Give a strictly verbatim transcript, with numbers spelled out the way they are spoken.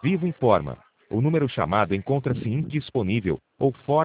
Vivo informa. O número chamado encontra-se indisponível ou fora